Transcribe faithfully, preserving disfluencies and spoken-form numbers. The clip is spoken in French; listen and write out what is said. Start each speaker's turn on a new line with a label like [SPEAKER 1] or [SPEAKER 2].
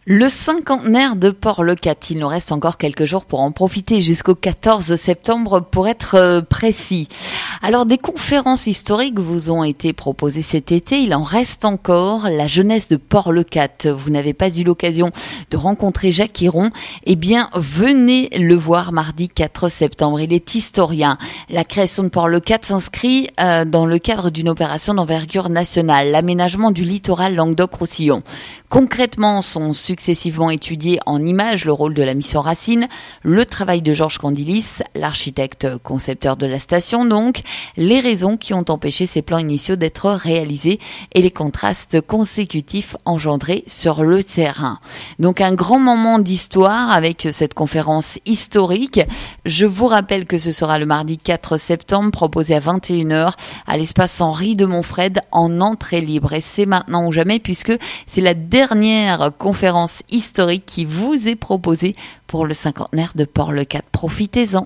[SPEAKER 1] Le cinquantenaire de Port-le-Cat, il nous reste encore quelques jours pour en profiter jusqu'au quatorze septembre pour être précis. Alors des conférences historiques vous ont été proposées cet été, il en reste encore. La jeunesse de Port-le-Cat, vous n'avez pas eu l'occasion de rencontrer Jacques Hiron, eh bien venez le voir mardi quatre septembre, il est historien. La création de Port-le-Cat s'inscrit euh, dans le cadre d'une opération d'envergure nationale, l'aménagement du littoral Languedoc-Roussillon. Concrètement, sont successivement étudiés en images le rôle de la mission Racine, le travail de Georges Candilis, l'architecte concepteur de la station donc, les raisons qui ont empêché ces plans initiaux d'être réalisés et les contrastes consécutifs engendrés sur le terrain. Donc un grand moment d'histoire avec cette conférence historique. Je vous rappelle que ce sera le mardi quatre septembre, proposé à vingt et une heures à l'espace Henri de Montfred en entrée libre. Et c'est maintenant ou jamais puisque c'est la dernière conférence historique qui vous est proposée pour le cinquantenaire de Port-le-Cat. Profitez-en.